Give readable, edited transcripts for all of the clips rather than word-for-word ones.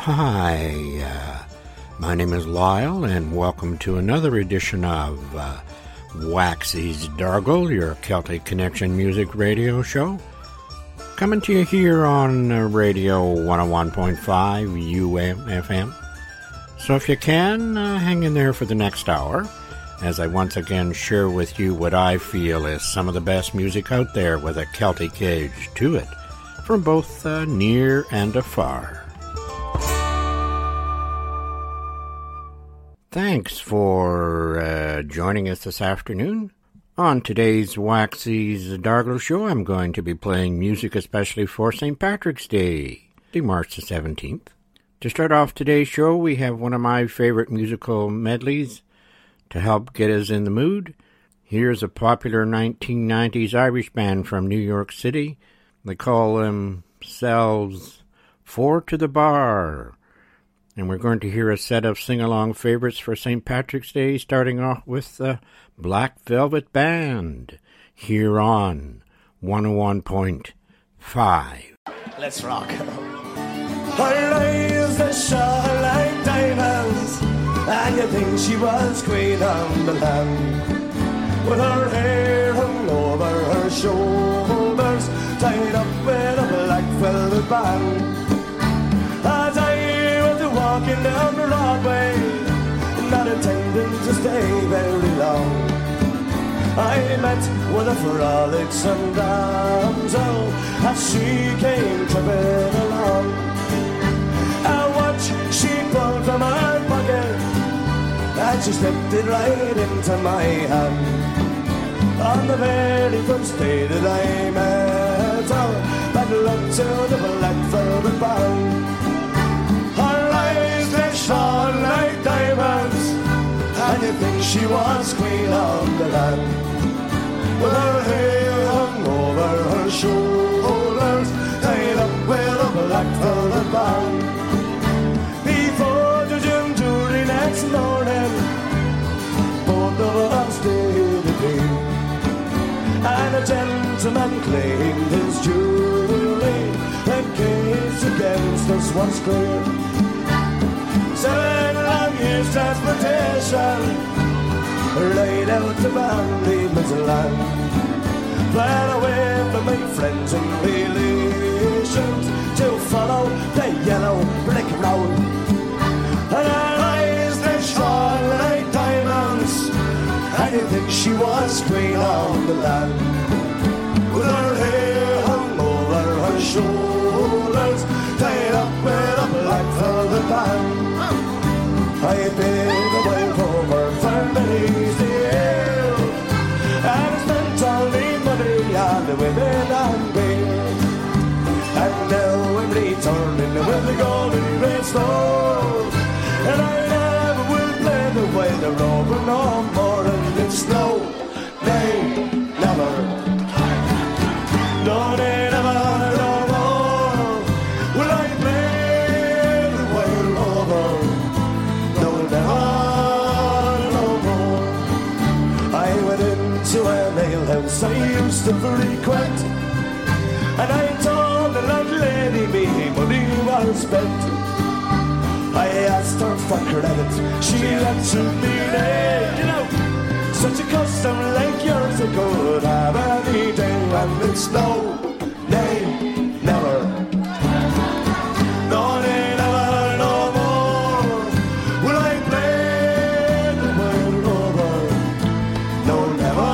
Hi, my name is Lyle, and welcome to another edition of Waxy's Dargle, your Celtic Connection music radio show. Coming to you here on Radio 101.5 UMFM. So if you can, hang in there for the next hour, as I once again share with you what I feel is some of the best music out there with a Celtic edge to it, from both near and afar. Thanks for joining us this afternoon. On today's Waxy's Dargle show, I'm going to be playing music especially for St. Patrick's Day, March the 17th. To start off today's show, we have one of my favorite musical medleys to help get us in the mood. Here's a popular 1990s Irish band from New York City. They call themselves Four to the Bar. And we're going to hear a set of sing-along favorites for St. Patrick's Day, starting off with the Black Velvet Band, here on 101.5. Let's rock. Her eyes that shine like diamonds, and you think she was queen on the land. With her hair hung over her shoulders, tied up with a black velvet band. As I walking down the Broadway, not intending to stay very long, I met with a frolicsome damsel as she came tripping along. A watch she pulled from her pocket, and she slipped it right into my hand. On the very first day that I met her, bad luck to the black velvet band. Shone like diamonds, and you think she was queen of the land. With her hair hung over her shoulders, tied up with a black velvet band. Before the gym jury next morning, both of us did agree, and a gentleman claimed his jury. The case against us was clear. 7 long years transportation, laid out to Bandy Midland, fled away from my friends and relations to follow the yellow brick road. And her eyes, they shone like diamonds, and you think she was queen of the land. With her hair hung over her shoulders, tied up with a black velvet band. I've been away from her for many years, and I spent all the money on the women and beer. And now I'm returning with the golden red stone, and I never will play the way the rover no more. And it's no, nay, never, no, nay, never, no more will I play the way the rover. To a nail house I used to frequent, and I told the landlady me money was spent. I asked her for credit, she answered me nay. You know, such a custom like yours I could have any day, and it's no, nay, never. No, nay, never, no more will I play the world over. No, never.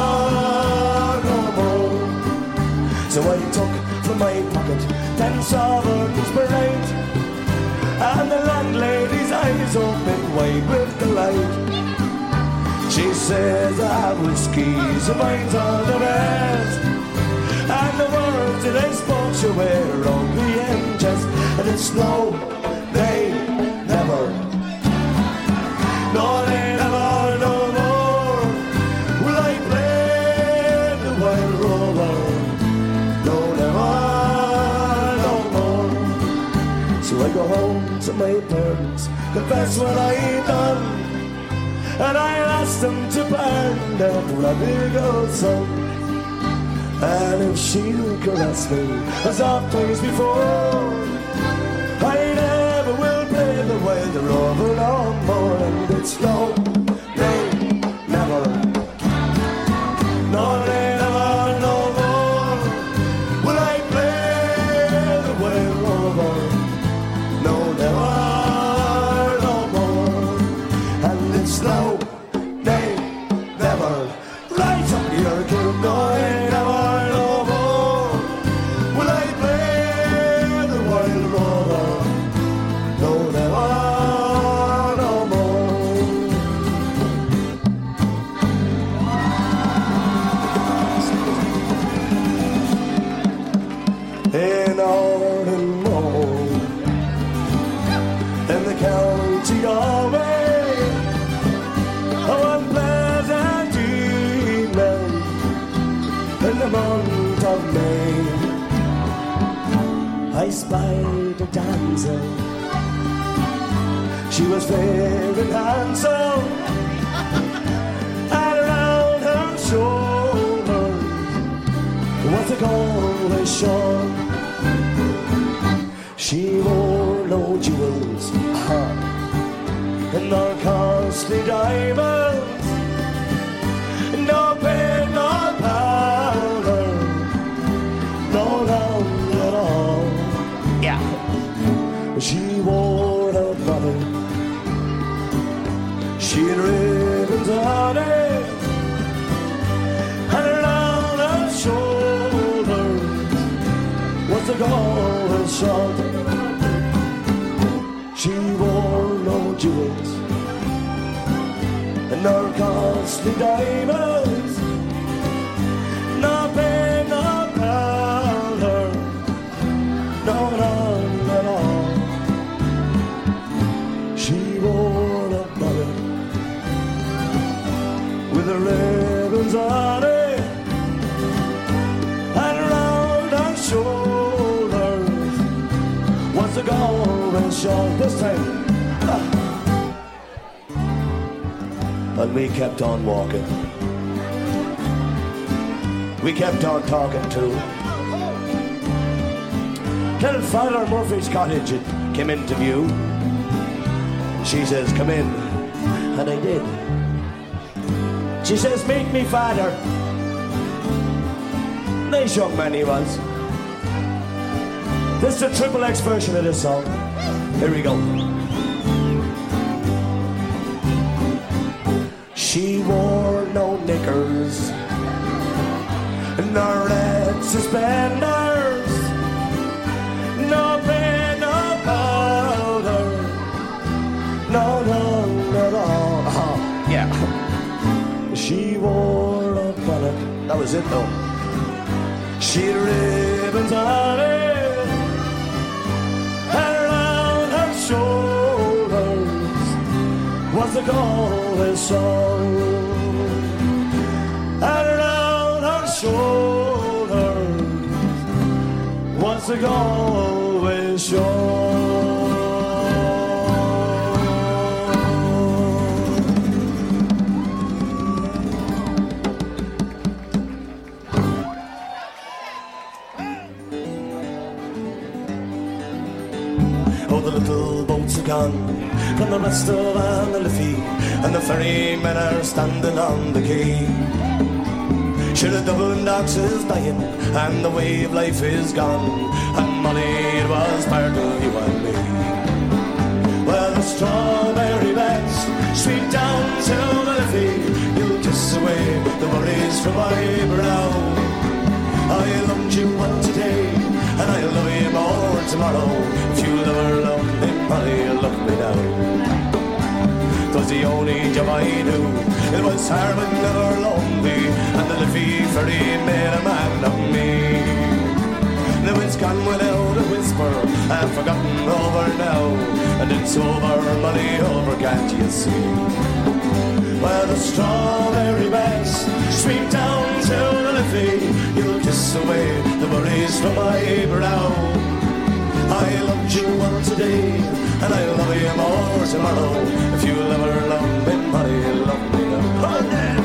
So I took from my pocket 10 sovereigns per night, and the landlady's eyes opened wide with delight. She says I have whiskies and mine's all the best, and the words that I spoke to were only in jest, and it's no, they, never, no, they never, no more will I play the wild rover. So I go home to my parents, confess what I done, and I asked them to burn down my big old son. And if she'll caress me as oft times before, I never will play it's no, they never, no, they never no more will I play the way over. No, never no more. And it's no, they never. Rise up your kid, no, they never no more will I play the wild rover. No, never no more. In Ardenmoor, in the county of Maine, one pleasant evening in the month of May, I spied a damsel. She was fair and handsome, and around her shoulders was a golden shawl. She wore no jewels, nor costly diamonds, no pen, no powder, no love at all. Yeah. She wore a bonnet, she had ribbons on it, and around her shoulders was a golden shawl. She wore no jewels, nor costly diamonds, no pen, no powder, no none at all. She wore a bonnet with the ribbons on it, and around her shoulders was a golden shawl. This time, and we kept on walking. We kept on talking too. Till Father Murphy's cottage it came into view. She says, come in, and I did. She says, meet me, Father. Nice young man he was. This is the Triple X version of this song. Here we go. She wore no knickers, nor red suspenders, no pen, no powder, no none at all. Yeah. She wore a bonnet, that was it though. She had ribbons on it, and around her shoulders was a golden shawl, and around her shoulders was a golden shawl. Oh, the little boats are gone from the rest of Anna-Liffey, and the ferrymen are standing on the quay. Sure, the Dublin docks is dying, and the way of life is gone, and money it was part of you and me. Well, the strawberry beds sweep down to the Liffey, you'll kiss away the worries from my brow. I loved you one today, and I'll love you more tomorrow. If you'll ever love me, honey, you'll love me now. 'Twas the only job I knew, it was hard but never lonely, and the Liffey ferry made a man of me. Now it's gone without a whisper, and forgotten over now, and it's over, money over, can't you see? Well, the strawberry beds sweep down to the Liffey, you'll kiss away the worries from my brow. I loved you one today, and I'll love you more tomorrow. If you'll ever love me, honey, love me now. Oh, yeah.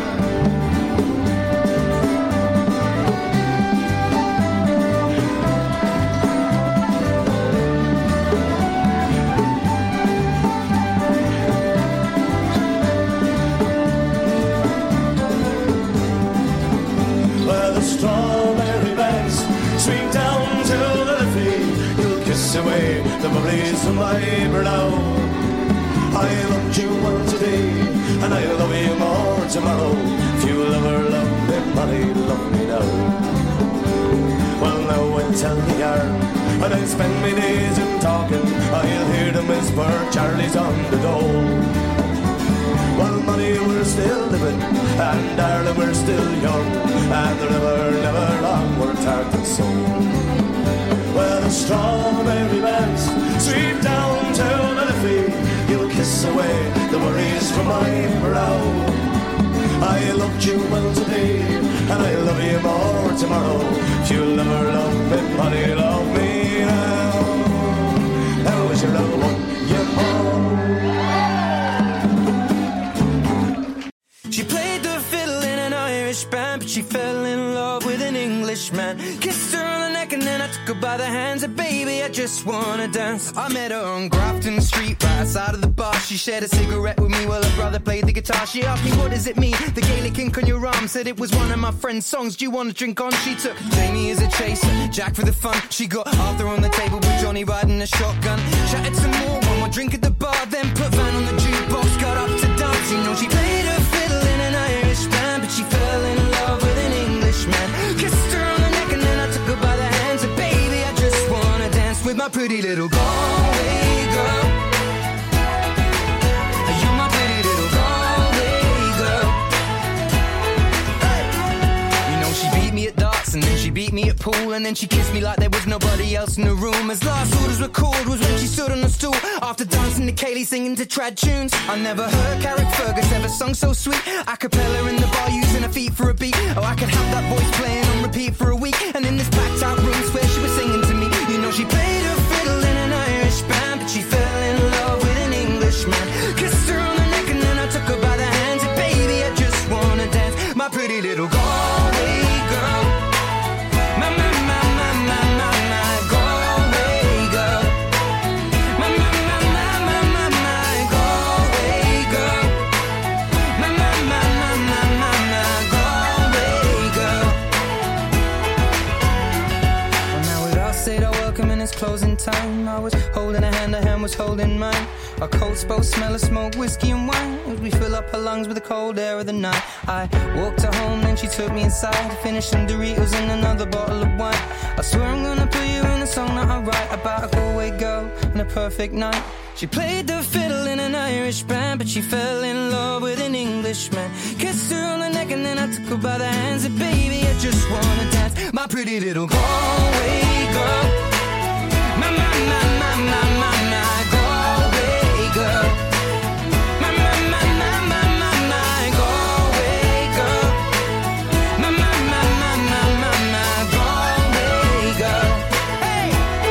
kiss away the memories from my brow. I loved you well today, and I love you more tomorrow. If you'll ever love me, Molly, love me now. Well, now I'll tell the yarn, and I'll spend my days in talking. I'll hear them whisper, Charlie's on the dole. Well, Molly, we're still living, and darling, we're still young, and they're never, never long, we're heart and soul. Well, the strawberry beds sweep down to the Liffey. You'll kiss away the worries from my brow. I loved you well today, and I love you more tomorrow. If you'll never love me, Molly, love me now. Now is your love one you know. She played the fiddle in an Irish band, but she fell in love with an Englishman. Kissed her on the neck and then I took her by the hands. And baby, I just wanna dance. I met her on Grafton Street, right outside of the bar. She shared a cigarette with me while her brother played the guitar. She asked me, what does it mean? The Gaelic ink on your arm. Said it was one of my friend's songs. Do you want to drink on? She took Jamie as a chaser, Jack for the fun. She got Arthur on the table with Johnny riding a shotgun. Chatted some more, one more drink at the bar. Then put Van on the jukebox, got up to dance. You know she played her fiddle in an Irish band, but she fell in love with an Englishman. Kissed her on the neck and then I took her by the hands. And baby, I just wanna dance with my pretty little Galway girl. You're my pretty little Galway girl. Hey. You know she beat me at darts and then she beat me at pool, and then she kissed me like there was nobody else in the room. As last orders were called was when she stood on the stool after dancing to Kaylee singing to trad tunes. I never heard Carrick Fergus ever sung so sweet. A cappella in the bar using her feet for a beat. Oh, I could have that voice playing on repeat for a week. And in this packed out room swear she was singing to me. You know she played her fiddle in an Irish band, but she fell in love with an Englishman. Kissed her on the neck and then I took her by the hands. And baby, I just wanna dance, my pretty little Galway girl. My Galway girl. My Galway girl. My Galway girl. Well, now we'd all said our welcome and it's closing time. I was holding her hand was holding mine. Our coats both smell of smoke, whiskey and wine, as we fill up her lungs with the cold air of the night. I walked her home, then she took me inside, finished some Doritos and another bottle of wine. I swear I'm gonna put you in a song that I write about a Galway girl and a perfect night. She played the fiddle in an Irish band, but she fell in love with an Englishman. Kissed her on the neck and then I took her by the hands. And baby, I just wanna dance, my pretty little Galway girl. My Galway girl. My Galway girl. My Galway girl. Hey!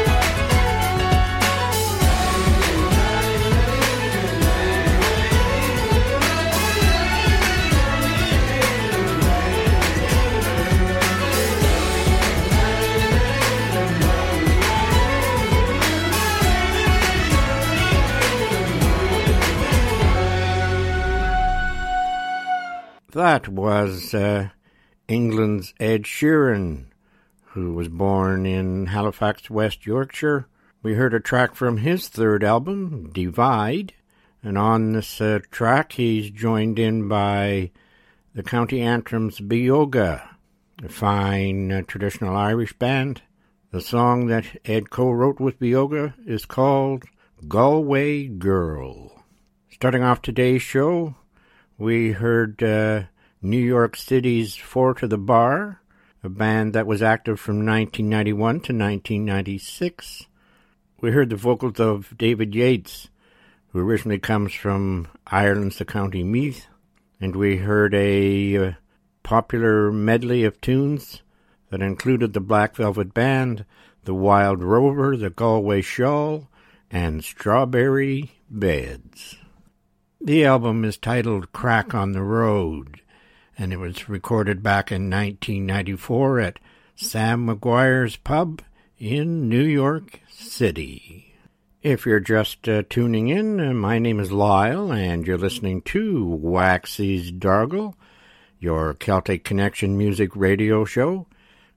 That was England's Ed Sheeran, who was born in Halifax, West Yorkshire. We heard a track from his third album, Divide, and on this track he's joined in by the County Antrum's Bioga, a fine traditional Irish band. The song that Ed co-wrote with Bioga is called Galway Girl. Starting off today's show, we heard New York City's Four to the Bar, a band that was active from 1991 to 1996. We heard the vocals of David Yates, who originally comes from Ireland's the County Meath, and we heard a popular medley of tunes that included the Black Velvet Band, the Wild Rover, the Galway Shawl, and Strawberry Beds. The album is titled Crack on the Road, and it was recorded back in 1994 at Sam Maguire's Pub in New York City. If you're just tuning in, my name is Lyle, and you're listening to Waxy's Dargle, your Celtic Connection music radio show,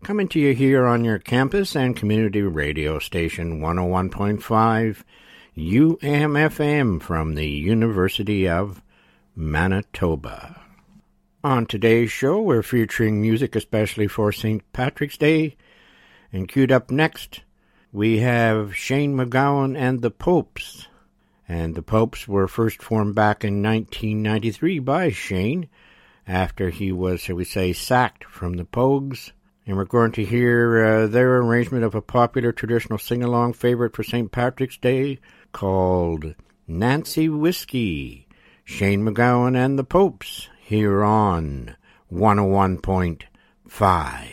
Coming to you here on your campus and community radio station 101.5 UMFM from the University of Manitoba. On today's show, we're featuring music especially for St. Patrick's Day. And queued up next, we have Shane MacGowan and the Popes. And the Popes were first formed back in 1993 by Shane, after he was, shall we say, sacked from the Pogues. And we're going to hear their arrangement of a popular traditional sing-along favorite for St. Patrick's Day called Nancy Whiskey. Shane MacGowan and the Popes here on 101.5.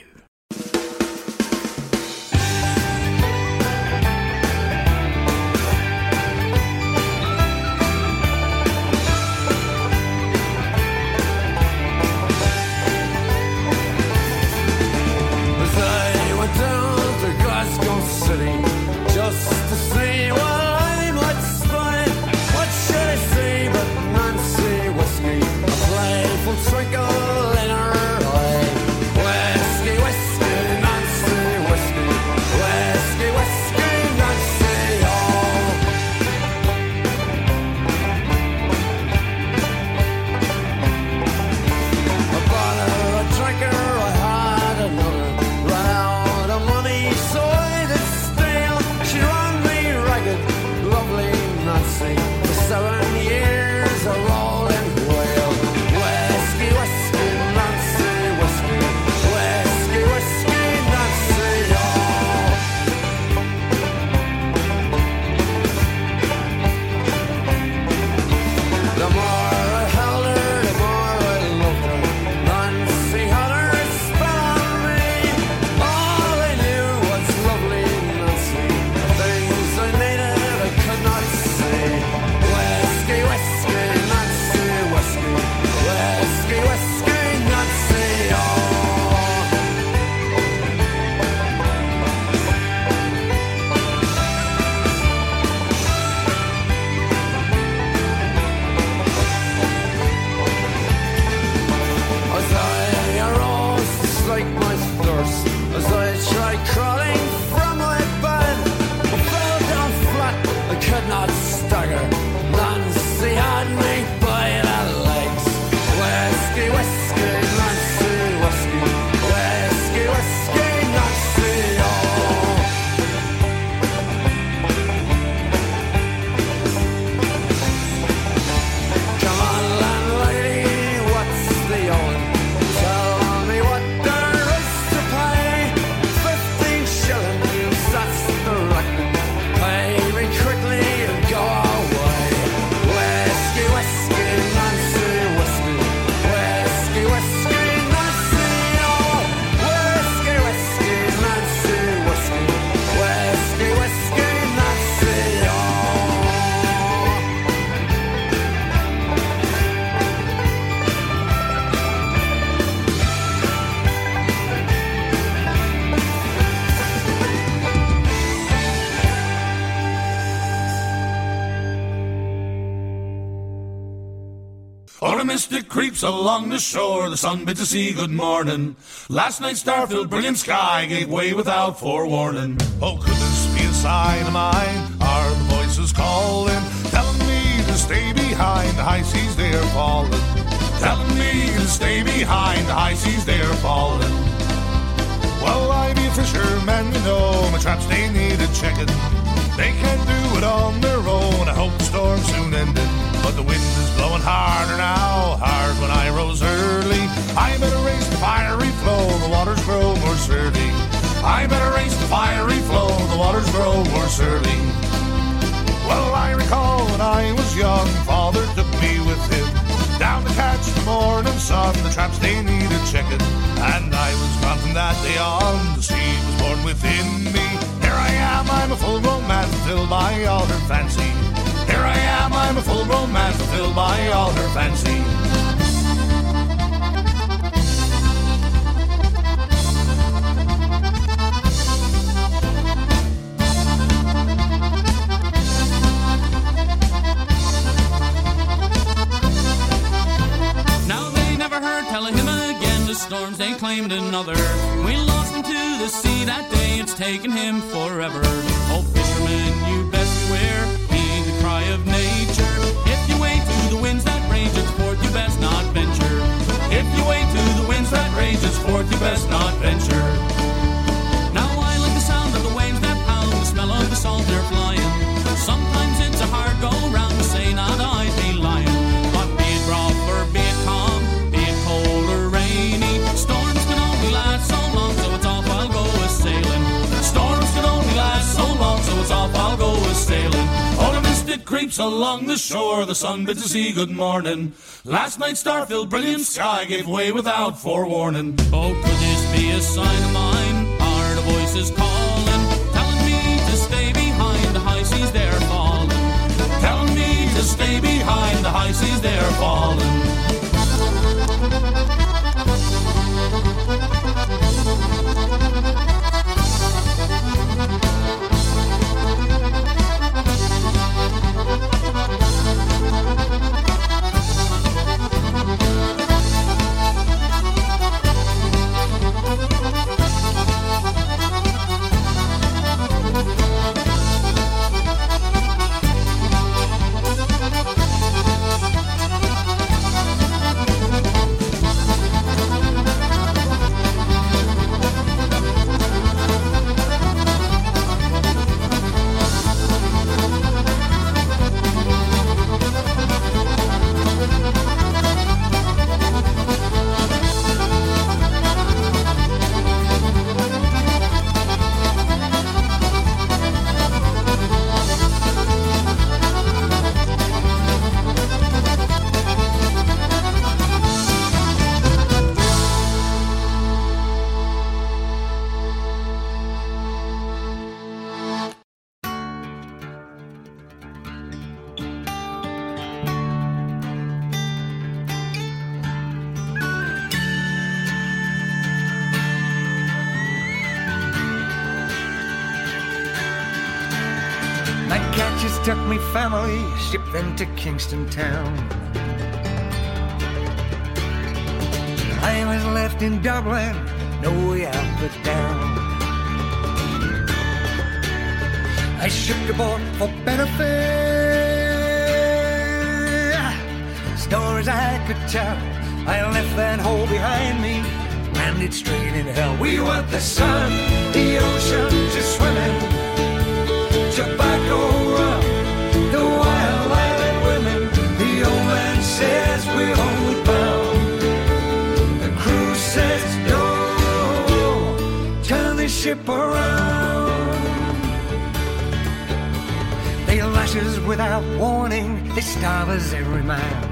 Mystic creeps along the shore, the sun bids the sea good morning. Last night's star-filled brilliant sky gave way without forewarning. Oh, could this be a sign of mine? Are the voices calling, telling me to stay behind, the high seas they are falling. Telling me to stay behind, the high seas they are falling. Well, I be a fisherman, you know, my traps they need a checking. They can't do it on their own, I hope the storm soon ended. But the wind is blowing harder now, hard when I rose early. I better race the fiery flow, the waters grow more surly. I better race the fiery flow, the waters grow more surly. Well, I recall when I was young, Father took me with him down to catch the morning sun, the traps they needed checking. And I was gone from that day on, the sea was born within me. Here I am, I'm a full-grown man, fulfilled by all her fancy. Here I am, I'm a full-grown man, fulfilled by all her fancy. Now they never heard tell of him again, the storms they claimed another. We lost him to to sea that day, it's taken him forever. Oh, fishermen, you best beware, heed the cry of nature. If you wait to the winds that rage its forth, you best not venture. If you wait to the winds that rage its forth, you best not venture. Now I like the sound of the waves that pound, the smell of the salt they're flying. Sometimes it's a hard go round to say not I be lying. But be it rough or be it calm, be it cold or rainy, storms can only last so long, so it's off I'll go a-sailing. Storms can only last so long, so it's off I'll go a-sailing. Oh, the mist it creeps along the shore, the sun bids the sea good morning. Last night's star-filled brilliant sky gave way without forewarning. Oh, could this be a sign of mine? Are the voices calling, telling me to stay behind the high seas they're falling? Telling me to stay behind the high seas they're falling. Took me family, shipped them to Kingston town. I was left in Dublin, no way out but down. I shipped aboard for benefit, stories I could tell. I left that hole behind me, landed straight in hell. We want the sun, the ocean, just swimming, tobacco rum, the wild island women. The old man says we're homeward bound. The crew says no, turn the ship around. They lash us without warning, they starve us every mile.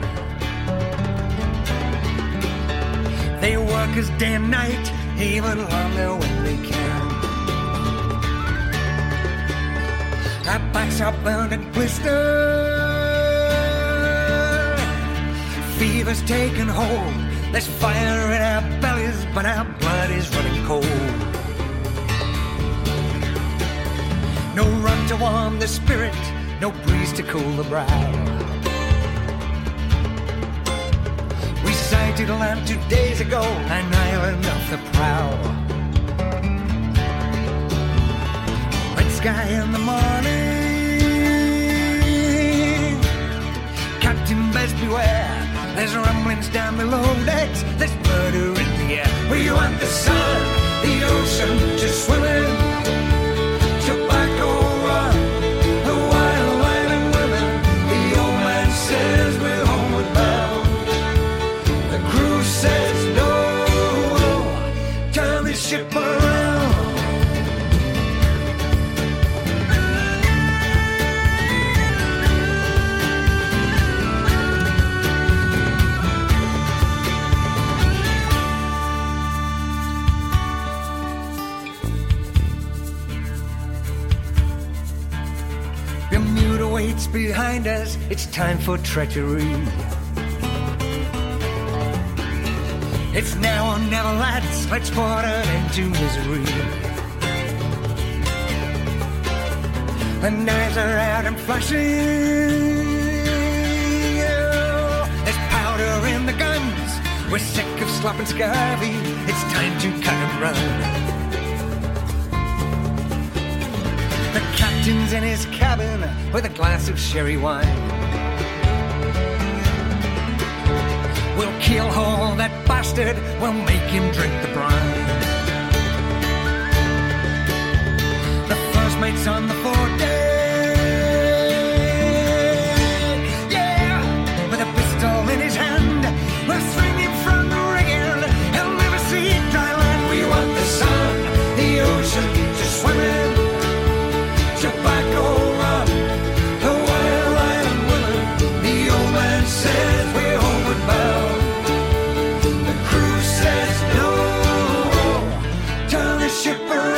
They work us day and night, even longer when they can. Our backs are burned and blistered, fever's taken hold. There's fire in our bellies, but our blood is running cold. No rum to warm the spirit, no breeze to cool the brow. We sighted land 2 days ago, an island off the prow. Sky in the morning, Captain best beware. There's rumblings down below decks, there's murder in the air. We want the sun, the ocean, just swimming, tobacco run, the wild island women. The old man says we're homeward bound. The crew says no, turn the ship around. Waits behind us, it's time for treachery. It's now or never, lads, let's put an end to misery. The knives are out and flashing, there's powder in the guns. We're sick of slop and scurvy, it's time to cut and run. The captain's in his cabin with a glass of sherry wine. We'll keelhaul that bastard, we'll make him drink the brine. The first mate's on the foredeck, yeah, with a pistol in his hand, we'll swing him from the rigging, he'll never see dry land. We want the sun, the ocean, to swim in, tobacco rum, the wild island women. The old man says we're homeward bound. The crew says no, turn the ship around.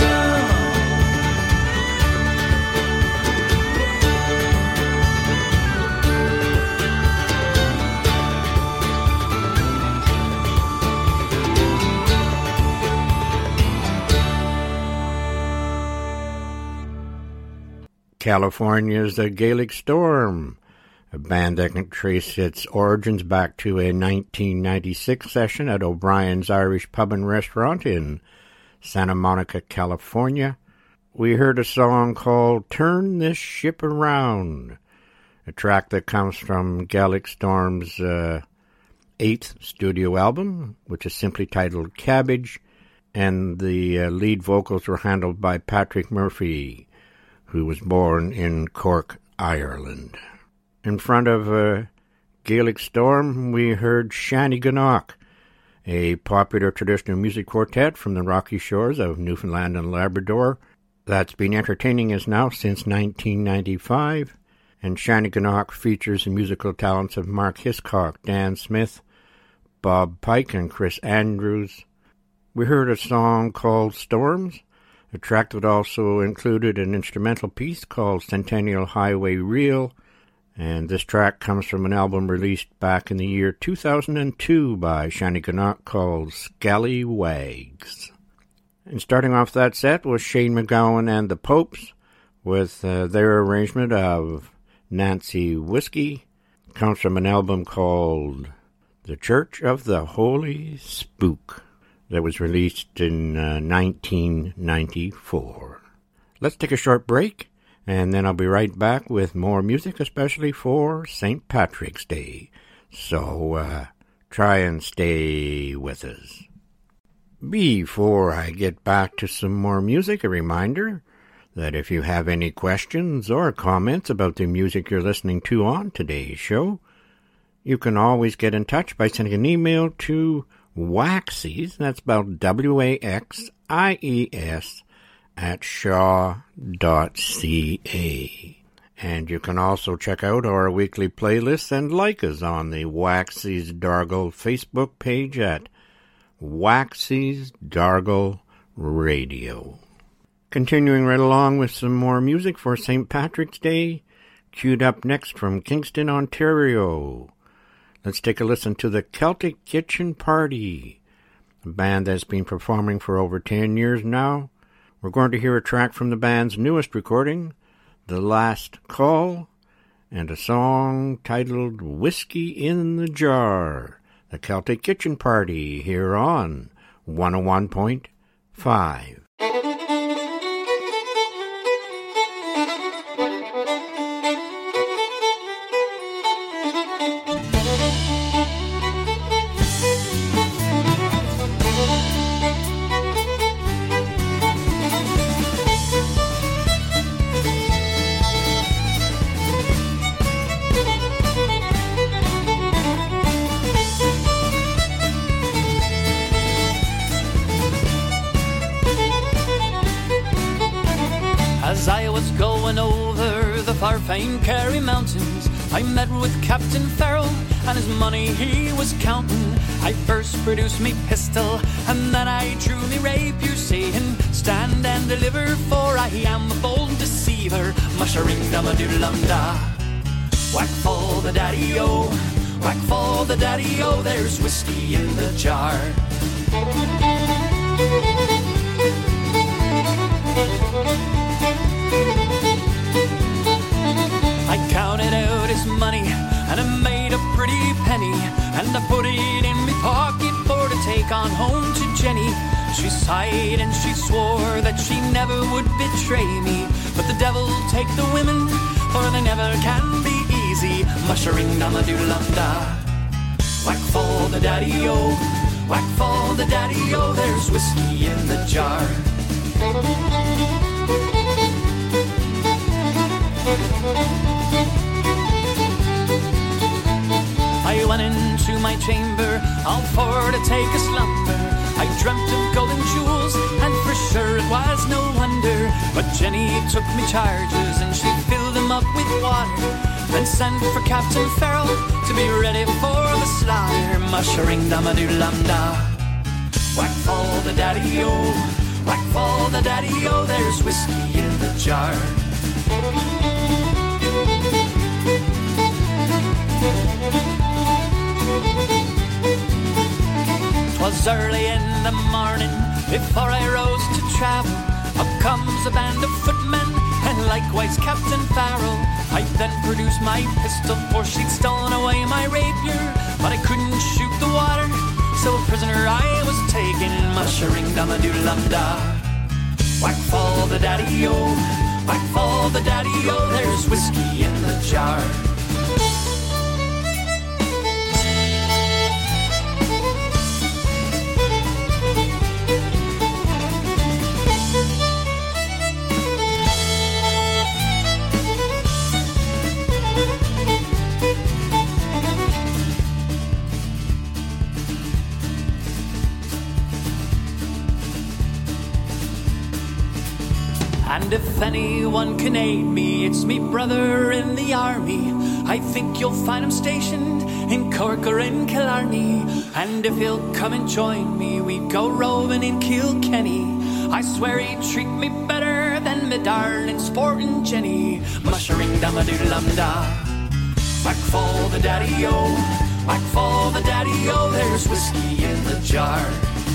California's The Gaelic Storm, a band that can trace its origins back to a 1996 session at O'Brien's Irish Pub and Restaurant in Santa Monica, California. We heard a song called Turn This Ship Around, a track that comes from Gaelic Storm's 8th studio album, which is simply titled Cabbage, and the lead vocals were handled by Patrick Murphy, who was born in Cork, Ireland. In front of Gaelic Storm, we heard Shanny Ganach, a popular traditional music quartet from the rocky shores of Newfoundland and Labrador that's been entertaining us now since 1995. And Shanny Ganach features the musical talents of Mark Hiscock, Dan Smith, Bob Pike, and Chris Andrews. We heard a song called Storms, a track that also included an instrumental piece called Centennial Highway Reel, and this track comes from an album released back in the year 2002 by Shanny Ganach called Scallywags. And starting off that set was Shane MacGowan and the Popes with their arrangement of Nancy Whiskey. It comes from an album called The Church of the Holy Spook that was released in 1994. Let's take a short break, and then I'll be right back with more music, especially for St. Patrick's Day. So try and stay with us. Before I get back to some more music, a reminder that if you have any questions or comments about the music you're listening to on today's show, you can always get in touch by sending an email to Waxies, that's spelled Waxies, at shaw.ca. And you can also check out our weekly playlists and like us on the Waxies Dargle Facebook page at Waxies Dargle Radio. Continuing right along with some more music for St. Patrick's Day, queued up next from Kingston, Ontario. Let's take a listen to the Celtic Kitchen Party, a band that's been performing for over 10 years now. We're going to hear a track from the band's newest recording, The Last Call, and a song titled Whiskey in the Jar. The Celtic Kitchen Party here on 101.5. As I was going over the far famed Kerry Mountains, I met with Captain Farrell, and his money he was counting. I first produced me pistol, and then I drew me rapier, saying, stand and deliver, for I am a bold deceiver. Mushering-dum-a-doodle-dum-da. Whack for the daddy-o, whack for the daddy-o, there's whiskey in the jar. I counted out his money, and I made a pretty penny, and I put it in me pocket for to take on home to Jenny. She sighed and she swore that she never would betray me, but but the devil take the women, for they never can be easy. Mushering dum a doodle dum da. Whack fall the daddy-o, whack fall the daddy-o, there's whiskey in the jar. I went into my chamber, all for to take a slumber. I dreamt of golden jewels, and for sure it was no wonder. But Jenny took me charges, and she filled them up with water, then sent for Captain Farrell to be ready for the slaughter. Mushering dum-a-doodle-dum-da. Whack fall the daddy-o, whack fall the daddy-o, there's whiskey in the jar. 'Twas early in the morning, before I rose to travel. Up comes a band of footmen, and likewise Captain Farrell. I then produced my pistol, for she'd stolen away my rapier. But I couldn't shoot the water, so a prisoner I was taken. Mushering dum-a-doodle-dum-da. Whack fall the daddy-o, whack fall the daddy-o, there's whiskey in the jar. And if anyone can aid me, it's me brother in the army. I think you'll find him stationed in Cork or in Killarney. And if he'll come and join me, we'd go roving in Kilkenny. I swear he'd treat me better than me darling sporting Jenny. Mushering dum-a-doodle-dum-da. Whack fall the daddy-o, whack fall the daddy-o, there's whiskey in the jar.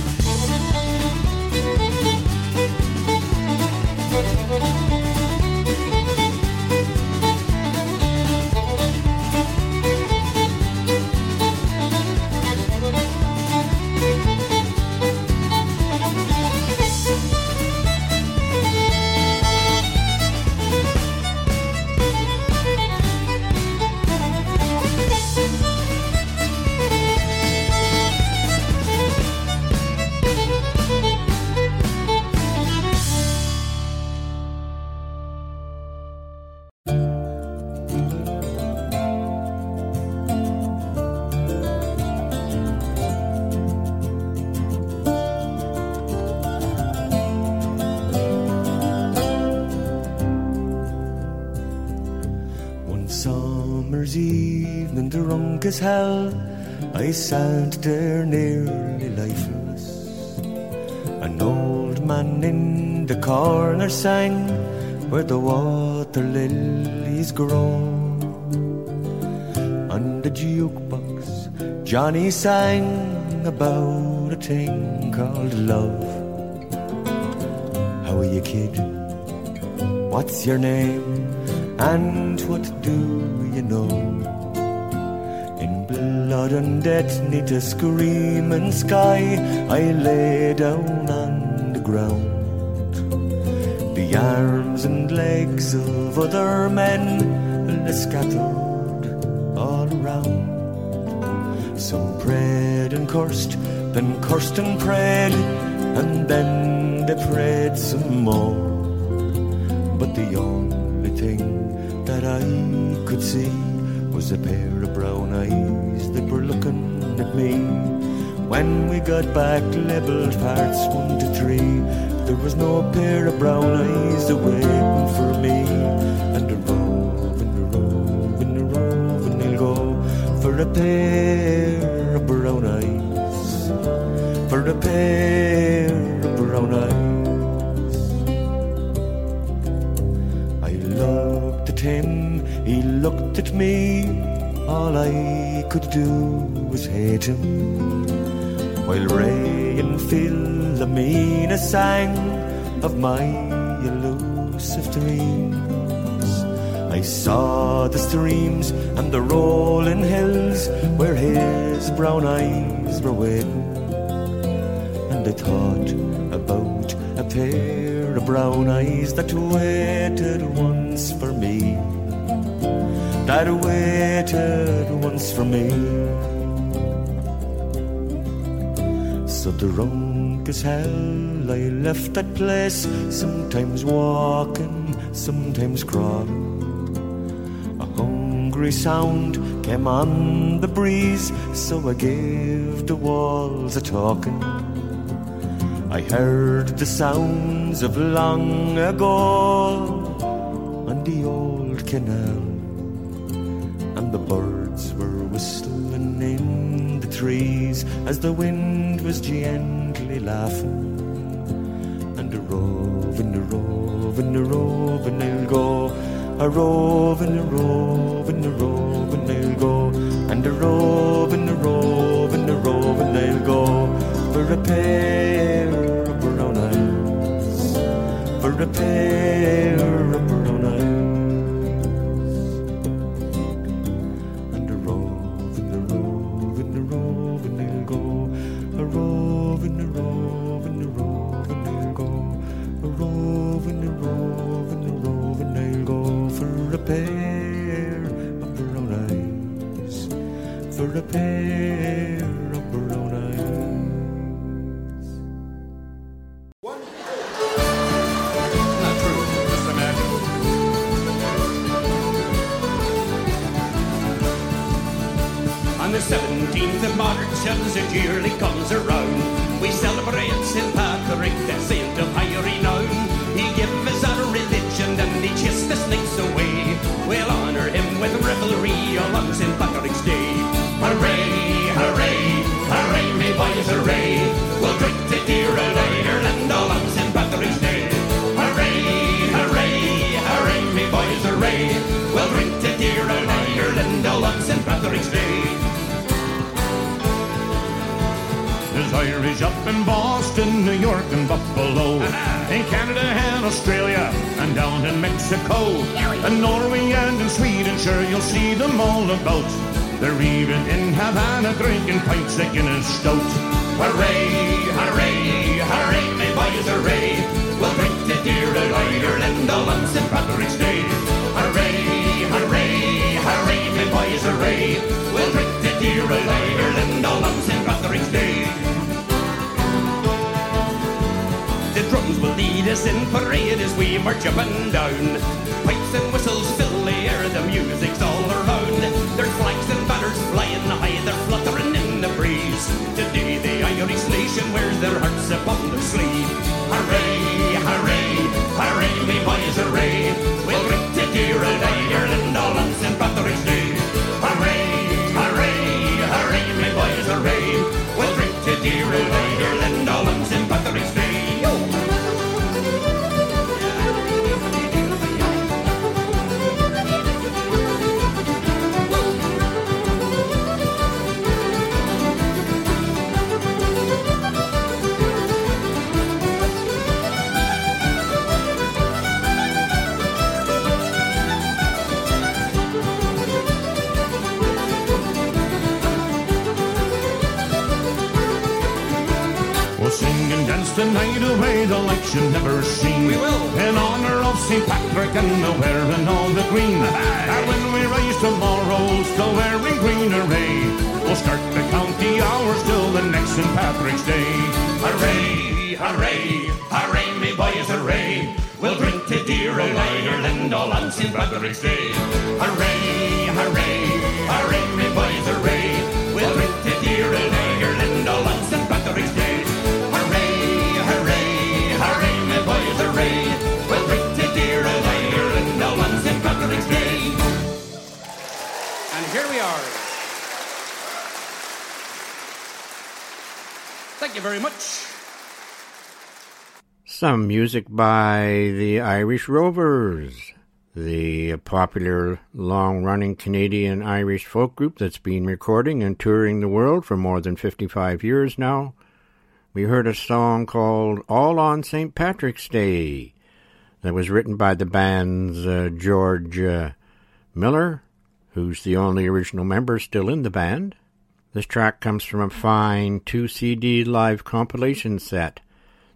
Evening drunk as hell, I sat there nearly lifeless. An old man in the corner sang where the water lilies grow. On the jukebox Johnny sang about a thing called love. How are you, kid? What's your name? And what do you know? In blood and death, neath a screaming sky, I lay down on the ground. The arms and legs of other men lay scattered all around. Some prayed and cursed, then cursed and prayed, and then they prayed some more. But the only thing that I could see was a pair of brown eyes that were looking at me. When we got back leveled parts 1 to 3, there was no pair of brown eyes waiting for me. And a roving, they'll go for a pair of brown eyes, for a pair of brown eyes. I looked at him, he looked at me. All I could do was hate him, while Ray and Philomena sang of my elusive dreams. I saw the streams and the rolling hills where his brown eyes were waiting, and I thought about a pair the brown eyes that waited once for me, that waited once for me. So drunk as hell I left that place, sometimes walking, sometimes crawling. A hungry sound came on the breeze, so I gave the walls a talking. I heard the sounds of long ago on the old canal, and the birds were whistling in the trees as the wind was gently laughing. And a roving, a roving, a roving I'll go, a roving, a roving, a roving I'll go, and a roving, a roving, a roving I'll go, for a pair of brown eyes, for a pair of brown eyes. And a roving, a roving, a roving I'll go, a roving, a roving, a roving I'll go, a roving, a roving, a roving I'll go, for a pair of brown eyes, for a pair of brown eyes. Not true, just imagine. On the 17th of March, as it yearly comes around, we celebrate St. Patrick, the saint of high renown. He gave us our religion and he chased the snakes away. We'll honour him with revelry along St. Patrick's Day. Hooray, hooray, hooray, me boys, hooray. We'll drink to dear old Ireland along St. Patrick's Day. Hooray, hooray, hooray, me boys, hooray. We'll drink to dear old Ireland along St. Patrick's Day. There's Irish up in Boston, New York and Buffalo, in Canada and Australia, and down in Mexico, and Norway and in Sweden, sure you'll see them all about. They're even in Havana drinking pints of Guinness stout. Hooray, hooray, hooray, my boys, hooray. We'll drink to dear old Ireland along St. Patrick's Day. Hooray, hooray, hooray, my boys, hooray. We'll drink to dear old Ireland along St. Patrick's Day. The drums will lead us in parade as we march up and down. Pipes and whistles fill the air, the music's all around. There's flags and banners flying high, they're fluttering in the breeze. Today the Irish nation wears their hearts upon their sleeve. Hooray, hooray, hooray, me boys, hooray. We'll drink to dear old Ireland along St. Patrick's Day. Hooray, hooray, hooray, me boys, hooray. We'll drink to dear old Ireland along St. Patrick's Day. We'll sing and dance tonight away the likes you've never seen. We will. In honour of St. Patrick and the wearing all the green. And when we rise tomorrow, still wearing green array, we'll start to count the hours till the next St. Patrick's Day. Hooray, hooray, hooray, me boys, hooray. We'll drink to dear old Ireland all on St. Patrick's Day. Hooray, hooray, hooray, me boys, hooray. We'll drink to dear old Ireland all on St. Patrick's Day. We'll drink to dear old Ireland on St. Patrick's Day. And here we are. Thank you very much. Some music by the Irish Rovers, the popular long-running Canadian-Irish folk group that's been recording and touring the world for more than 55 years now. We heard a song called All on St. Patrick's Day that was written by the band's George Miller, who's the only original member still in the band. This track comes from a fine 2-CD live compilation set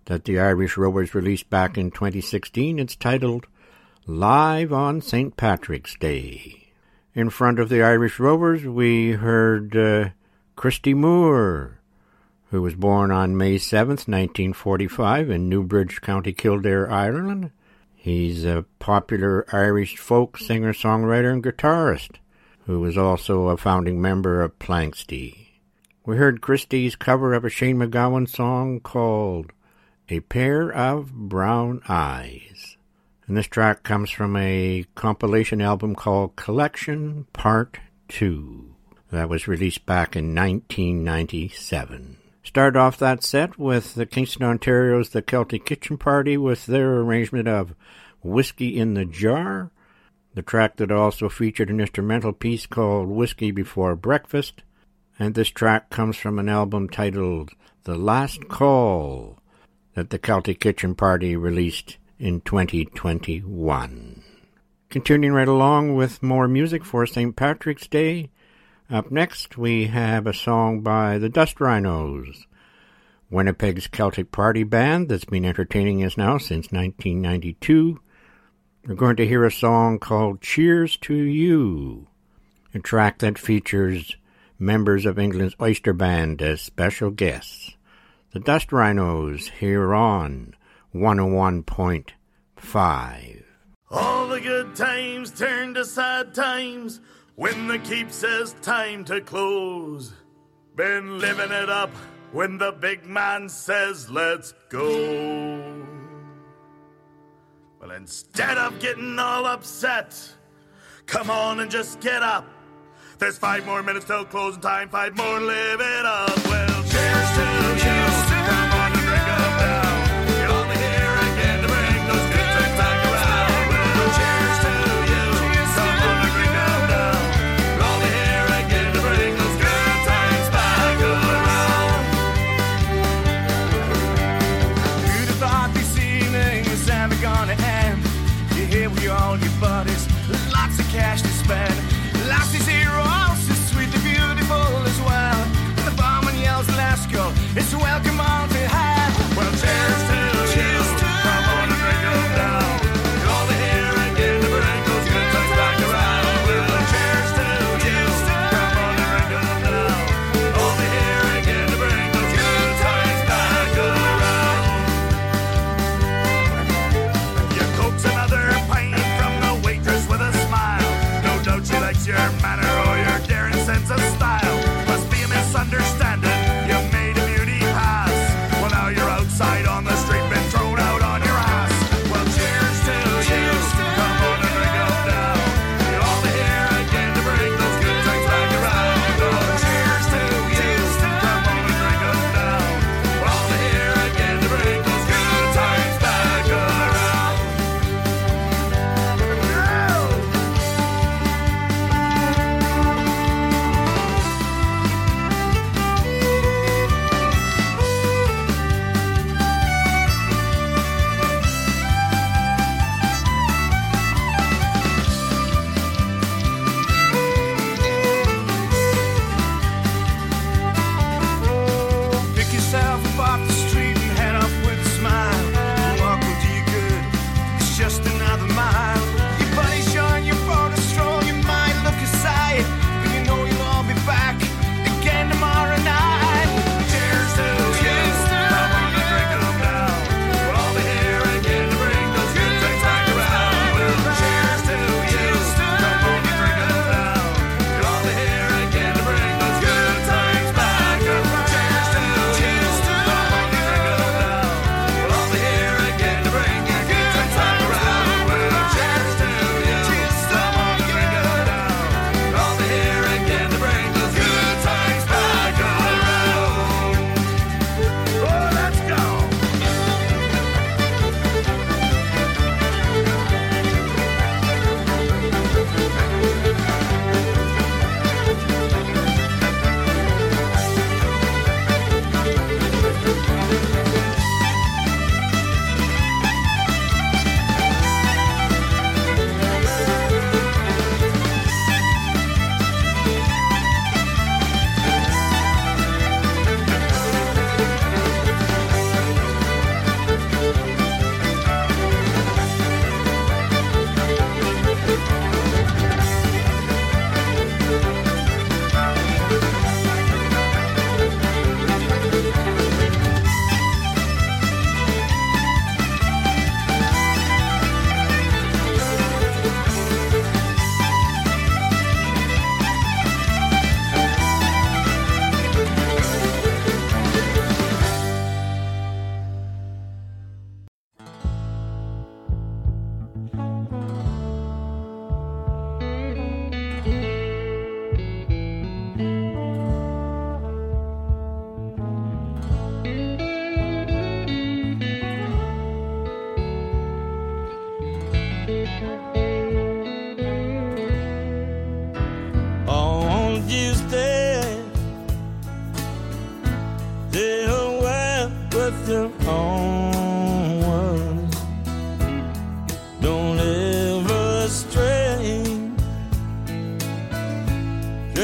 that the Irish Rovers released back in 2016. It's titled Live on St. Patrick's Day. In front of the Irish Rovers, we heard Christy Moore, who was born on May 7th, 1945 in Newbridge, County Kildare, Ireland. He's a popular Irish folk singer-songwriter and guitarist who was also a founding member of Planxty. We heard Christy's cover of a Shane MacGowan song called A Pair of Brown Eyes. And this track comes from a compilation album called Collection Part 2 that was released back in 1997. Start off that set with the Kingston, Ontario's The Celtic Kitchen Party with their arrangement of Whiskey in the Jar, the track that also featured an instrumental piece called Whiskey Before Breakfast, and this track comes from an album titled The Last Call that the Celtic Kitchen Party released in 2021. Continuing right along with more music for St. Patrick's Day, up next, we have a song by the Dust Rhinos, Winnipeg's Celtic party band that's been entertaining us now since 1992. We're going to hear a song called Cheers to You, a track that features members of England's Oyster Band as special guests. The Dust Rhinos here on 101.5. All the good times turn to sad times when the keep says time to close. Been living it up when the big man says let's go. Well, instead of getting all upset, come on and just get up. There's 5 more minutes till closing time, 5 more, live it up. Well, cheers to you. Come on and drink up now. You'll be here again to bring those good times back around. Well, cheers to you. Come on and drink up now. You'll be here again to bring those good times back around. Who'd have thought this evening was ever gonna end? You're here with all your buddies, lots of cash to spend. Last is heroes, so sweetly beautiful as well. And the barman yells, let's go, it's welcome on to have. Well, cheers to you, come on and drink them down. You'll all be here again to bring those good times back around. Well, cheers to you, come on and drink them down. You'll all be here again to bring those good times back around. You coax another pint from the waitress with a smile. No doubt she likes your manner or your daring sense of style. Must be a misunderstanding, you made a beauty pass. Well, now you're outside on the street, been thrown out on your ass. Well, cheers to you, come on and drink up now. You'll all be here again to bring those good times back around. Oh, cheers to you, come on and drink up now. We'll all be here again to bring those good times back around.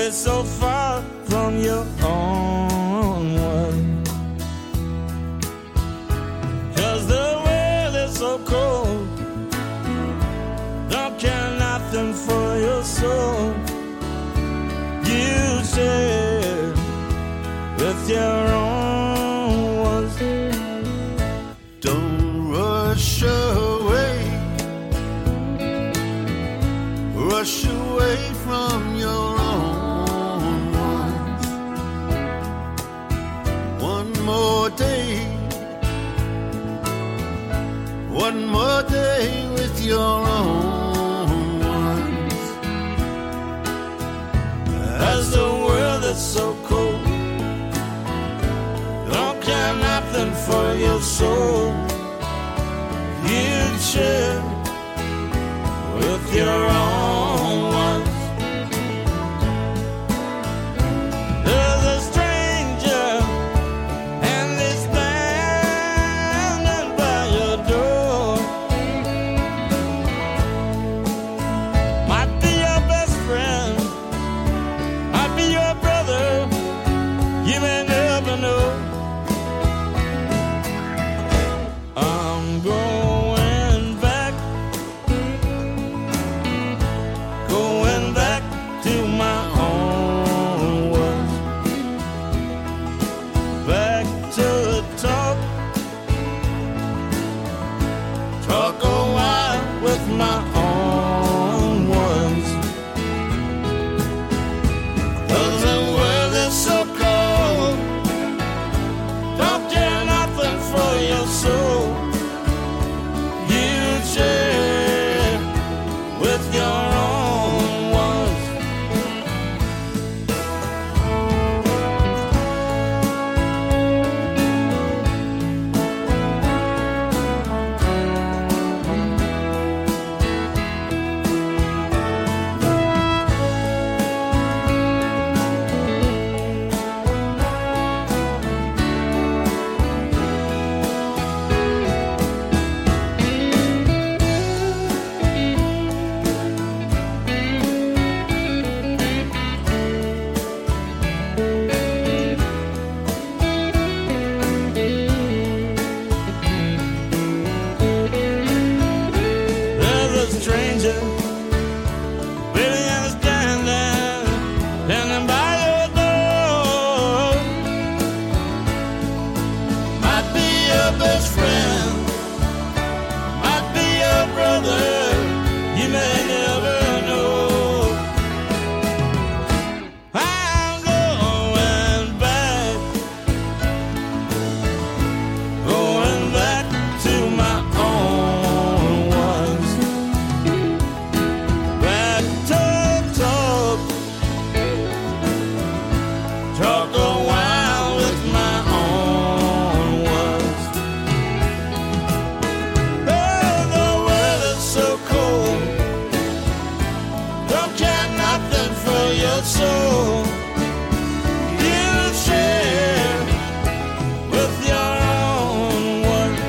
is so far from your own one. 'Cause the world is so cold, don't care nothing for your soul. You share with your own ones. Don't rush away, rush away from your own ones. One more day with your own ones. As the world is so cold, don't care nothing for your soul. You share with your own ones. There's a stranger and he's standing by your door. Might be your best friend, might be your brother, you may never know. I'm going back to my own words, back to talk a while with my own ones. 'Cause the world is so cold, don't care nothing for your soul. You share with your own ones. There's a stranger waiting and standing by your door. Might be your best friend, might be your brother, you may never know. I'm going back to my own ones. Back to talk a while with my own ones. Oh, the world is so cold, don't care nothing for your soul. You share with your own ones.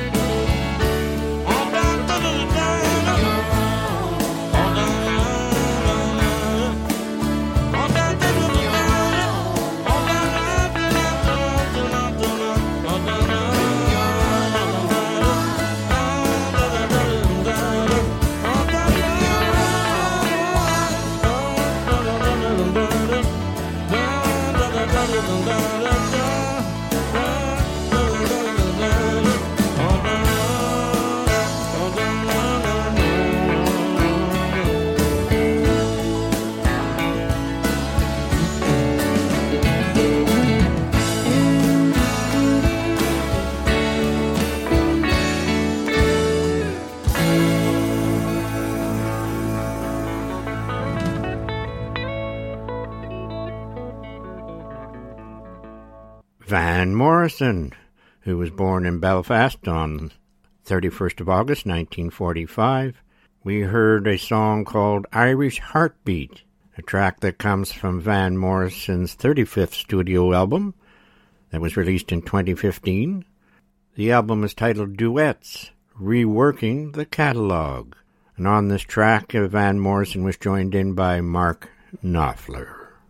Van Morrison, who was born in Belfast on 31st of August 1945. We heard a song called Irish Heartbeat, a track that comes from Van Morrison's 35th studio album that was released in 2015. The album is titled Duets, Reworking the Catalog. And on this track, Van Morrison was joined in by Mark Knopfler.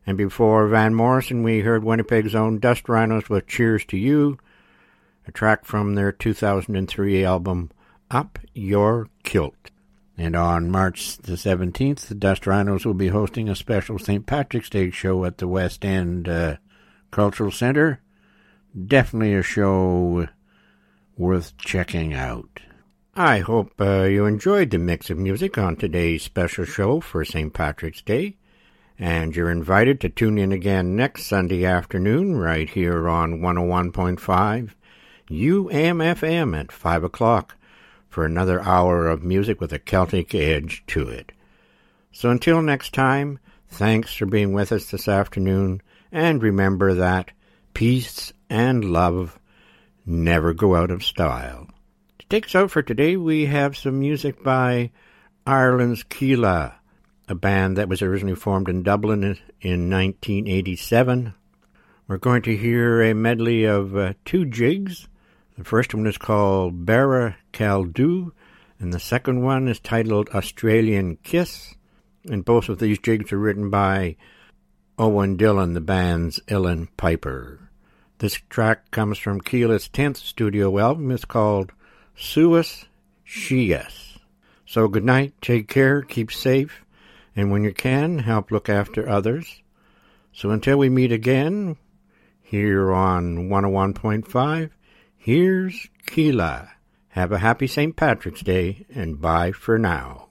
And before Van Morrison, we heard Winnipeg's own Dust Rhinos with Cheers to You, a track from their 2003 album, Up Your Kilt. And on March the 17th, the Dust Rhinos will be hosting a special St. Patrick's Day show at the West End Cultural Center. Definitely a show worth checking out. I hope you enjoyed the mix of music on today's special show for St. Patrick's Day. And you're invited to tune in again next Sunday afternoon right here on 101.5 UMFM at 5 o'clock for another hour of music with a Celtic edge to it. So until next time, thanks for being with us this afternoon, and remember that peace and love never go out of style. To take us out for today, we have some music by Ireland's Keela, a band that was originally formed in Dublin in 1987. We're going to hear a medley of two jigs. The first one is called Barra Caldu, and the second one is titled Australian Kiss. And both of these jigs are written by Owen Dillon, the band's Uilleann Piper. This track comes from Keela's 10th studio album. It's called Suas Shias. So good night, take care, keep safe, and when you can, help look after others. So until we meet again, here on 101.5, here's Keela. Have a happy St. Patrick's Day, and bye for now.